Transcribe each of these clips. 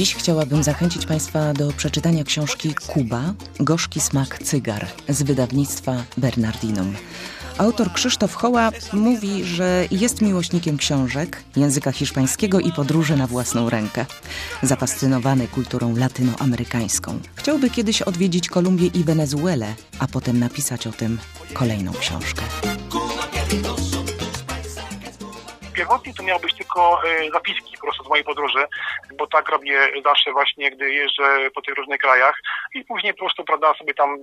Dziś chciałabym zachęcić Państwa do przeczytania książki Kuba – Gorzki smak cygar z wydawnictwa Bernardinum. Autor Krzysztof Hoła mówi, że jest miłośnikiem książek, języka hiszpańskiego i podróży na własną rękę. Zafascynowany kulturą latynoamerykańską. Chciałby kiedyś odwiedzić Kolumbię i Wenezuelę, a potem napisać o tym kolejną książkę. Pierwotnie to miało być tylko zapiski po prostu z mojej podróży, bo tak robię zawsze właśnie, gdy jeżdżę po tych różnych krajach i później po prostu, prawda, sobie tam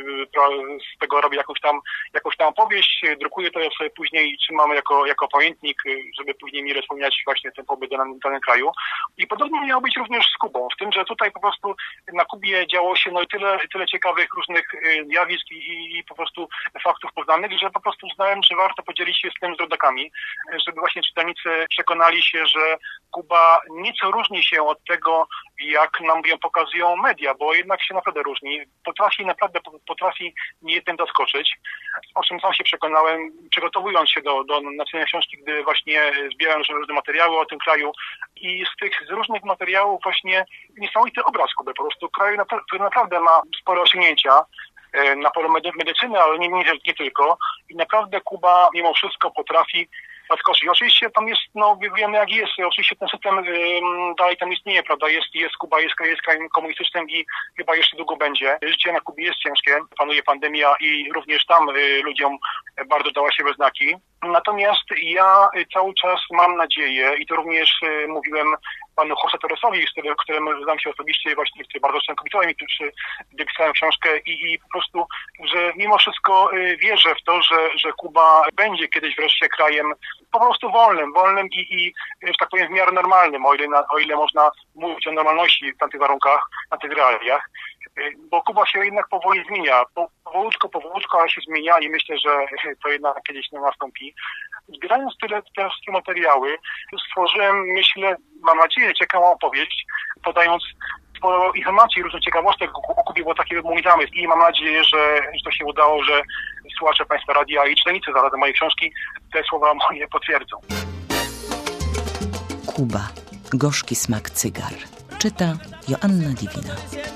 z tego robię jakąś tam opowieść, drukuję to sobie później, trzymam jako pamiętnik, żeby później mi wspomniać właśnie ten pobyt w danym kraju. I podobnie miało być również z Kubą, w tym, że tutaj po prostu na Kubie działo się tyle ciekawych różnych zjawisk i po prostu faktów poznanych, że po prostu uznałem, że warto podzielić się z tym z rodakami, żeby właśnie czytelnicy przekonali się, że Kuba nieco różni się od tego, jak nam ją pokazują media, bo jednak się naprawdę różni. Potrafi niejednym zaskoczyć, o czym sam się przekonałem, przygotowując się do napisania książki, gdy właśnie zbierałem różne materiały o tym kraju i z różnych materiałów właśnie niesamowity obraz Kuby, po prostu kraju, który naprawdę ma spore osiągnięcia na polu medycyny, ale nie tylko. I naprawdę Kuba mimo wszystko potrafi zaskoczyć. Oczywiście tam jest, wiemy jak jest, oczywiście ten system dalej tam istnieje, prawda, Kuba jest krajem komunistycznym i chyba jeszcze długo będzie. Życie na Kubie jest ciężkie, panuje pandemia i również tam ludziom bardzo dała się we znaki. Natomiast ja cały czas mam nadzieję i to również mówiłem panu José Torresowi, z którym znam się osobiście, właśnie który bardzo często komentował mi, gdy pisałem książkę i po prostu, że mimo wszystko wierzę w to, że Kuba będzie kiedyś wreszcie krajem po prostu wolnym i że tak powiem w miarę normalnym, o ile można mówić o normalności w tamtych warunkach, na tych realiach. Bo Kuba się jednak powoli zmienia, powolutku, ale się zmienia i myślę, że to jednak kiedyś nie nastąpi. Zbierając te wszystkie materiały, stworzyłem, myślę, mam nadzieję, ciekawą opowieść, podając sporo informacji, różnych ciekawostek o Kubie, bo taki mój zamysł i mam nadzieję, że to się udało, że słuchacze Państwa Radia i czytelnicy zarazem mojej książki te słowa moje potwierdzą. Kuba. Gorzki smak cygar. Czyta Joanna Divina.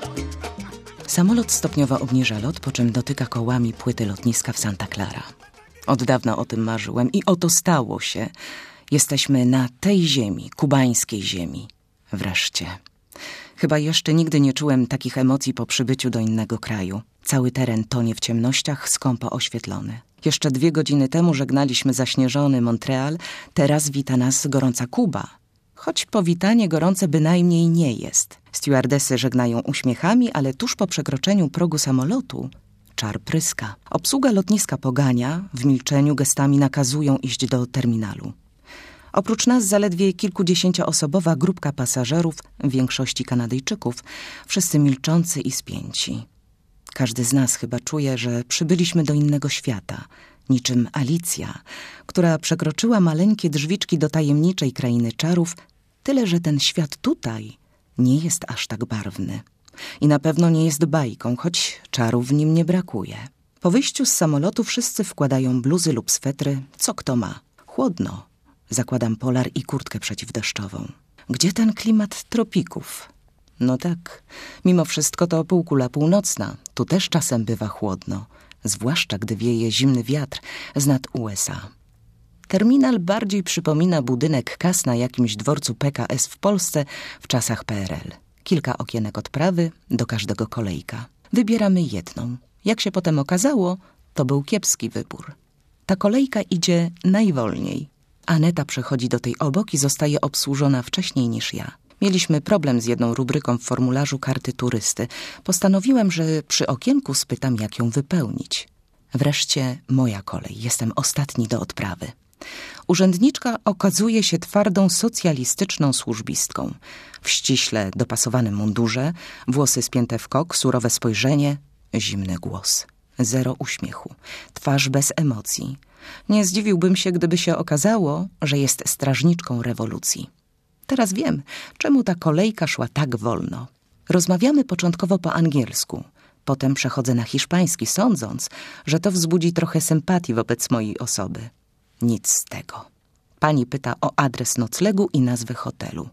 Samolot stopniowo obniża lot, po czym dotyka kołami płyty lotniska w Santa Clara. Od dawna o tym marzyłem i oto stało się. Jesteśmy na tej ziemi, kubańskiej ziemi. Wreszcie. Chyba jeszcze nigdy nie czułem takich emocji po przybyciu do innego kraju. Cały teren tonie w ciemnościach, skąpo oświetlony. Jeszcze 2 godziny temu żegnaliśmy zaśnieżony Montreal, teraz wita nas gorąca Kuba. Choć powitanie gorące bynajmniej nie jest. Stewardesy żegnają uśmiechami, ale tuż po przekroczeniu progu samolotu czar pryska. Obsługa lotniska pogania, w milczeniu gestami nakazują iść do terminalu. Oprócz nas zaledwie kilkudziesięcioosobowa grupka pasażerów, w większości Kanadyjczyków, wszyscy milczący i spięci. Każdy z nas chyba czuje, że przybyliśmy do innego świata, niczym Alicja, która przekroczyła maleńkie drzwiczki do tajemniczej krainy czarów, tyle że ten świat tutaj nie jest aż tak barwny. I na pewno nie jest bajką, choć czarów w nim nie brakuje. Po wyjściu z samolotu wszyscy wkładają bluzy lub swetry, co kto ma. Chłodno. Zakładam polar i kurtkę przeciwdeszczową. Gdzie ten klimat tropików? No tak, mimo wszystko to półkula północna. Tu też czasem bywa chłodno, zwłaszcza gdy wieje zimny wiatr z nad USA. Terminal bardziej przypomina budynek kas na jakimś dworcu PKS w Polsce w czasach PRL. Kilka okienek odprawy, do każdego kolejka. Wybieramy jedną. Jak się potem okazało, to był kiepski wybór. Ta kolejka idzie najwolniej. Aneta przechodzi do tej obok i zostaje obsłużona wcześniej niż ja. Mieliśmy problem z jedną rubryką w formularzu karty turysty. Postanowiłem, że przy okienku spytam, jak ją wypełnić. Wreszcie moja kolej. Jestem ostatni do odprawy. Urzędniczka okazuje się twardą socjalistyczną służbistką. W ściśle dopasowanym mundurze, włosy spięte w kok, surowe spojrzenie, zimny głos. Zero uśmiechu. Twarz bez emocji. Nie zdziwiłbym się, gdyby się okazało, że jest strażniczką rewolucji. Teraz wiem, czemu ta kolejka szła tak wolno. Rozmawiamy początkowo po angielsku. Potem przechodzę na hiszpański, sądząc, że to wzbudzi trochę sympatii wobec mojej osoby. Nic z tego. Pani pyta o adres noclegu i nazwę hotelu.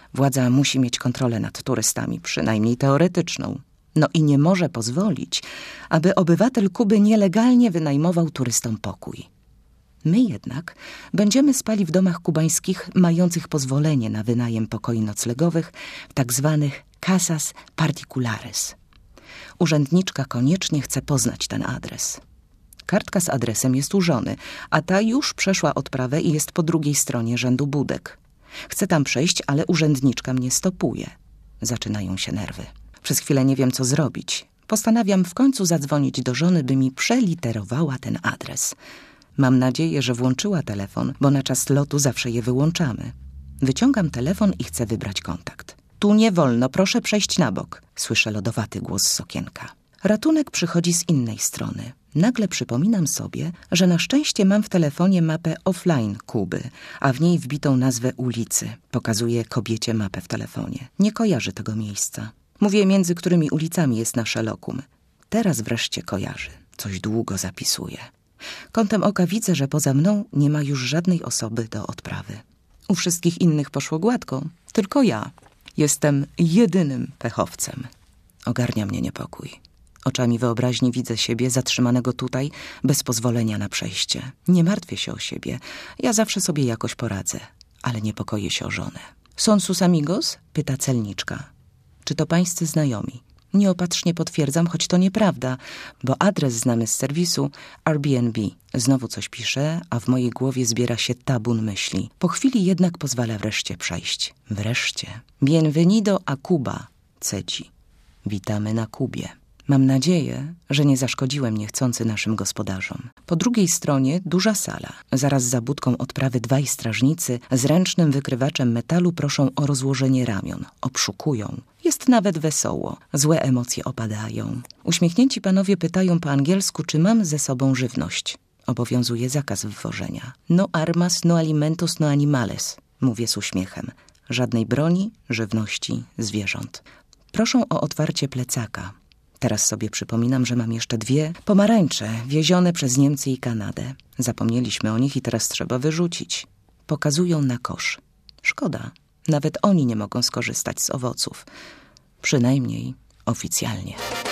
Władza musi mieć kontrolę nad turystami, przynajmniej teoretyczną. No i nie może pozwolić, aby obywatel Kuby nielegalnie wynajmował turystom pokój. My jednak będziemy spali w domach kubańskich mających pozwolenie na wynajem pokoi noclegowych w tak zwanych casas particulares. Urzędniczka koniecznie chce poznać ten adres. Kartka z adresem jest u żony, a ta już przeszła odprawę i jest po drugiej stronie rzędu budek. Chcę tam przejść, ale urzędniczka mnie stopuje. Zaczynają się nerwy. Przez chwilę nie wiem, co zrobić. Postanawiam w końcu zadzwonić do żony, by mi przeliterowała ten adres. Mam nadzieję, że włączyła telefon, bo na czas lotu zawsze je wyłączamy. Wyciągam telefon i chcę wybrać kontakt. Tu nie wolno, proszę przejść na bok. Słyszę lodowaty głos z okienka. Ratunek przychodzi z innej strony. Nagle przypominam sobie, że na szczęście mam w telefonie mapę offline Kuby, a w niej wbitą nazwę ulicy. Pokazuję kobiecie mapę w telefonie. Nie kojarzy tego miejsca. Mówię, między którymi ulicami jest nasze lokum. Teraz wreszcie kojarzy. Coś długo zapisuje. Kątem oka widzę, że poza mną nie ma już żadnej osoby do odprawy. U wszystkich innych poszło gładko, tylko ja. Jestem jedynym pechowcem. Ogarnia mnie niepokój. Oczami wyobraźni widzę siebie zatrzymanego tutaj bez pozwolenia na przejście. Nie martwię się o siebie. Ja zawsze sobie jakoś poradzę, ale niepokoję się o żonę. ¿Son sus amigos? Pyta celniczka. Czy to pańscy znajomi? Nieopatrznie potwierdzam, choć to nieprawda, bo adres znamy z serwisu Airbnb. Znowu coś piszę, a w mojej głowie zbiera się tabun myśli. Po chwili jednak pozwala wreszcie przejść. Wreszcie. Bienvenido a Cuba, cedzi. Witamy na Kubie. Mam nadzieję, że nie zaszkodziłem niechcący naszym gospodarzom. Po drugiej stronie duża sala. Zaraz za budką odprawy dwaj strażnicy z ręcznym wykrywaczem metalu proszą o rozłożenie ramion. Obszukują. Jest nawet wesoło. Złe emocje opadają. Uśmiechnięci panowie pytają po angielsku, czy mam ze sobą żywność. Obowiązuje zakaz wwożenia. No armas, no alimentos, no animales. Mówię z uśmiechem. Żadnej broni, żywności, zwierząt. Proszą o otwarcie plecaka. Teraz sobie przypominam, że mam jeszcze 2 pomarańcze wiezione przez Niemcy i Kanadę. Zapomnieliśmy o nich i teraz trzeba wyrzucić. Pokazują na kosz. Szkoda, nawet oni nie mogą skorzystać z owoców. Przynajmniej oficjalnie.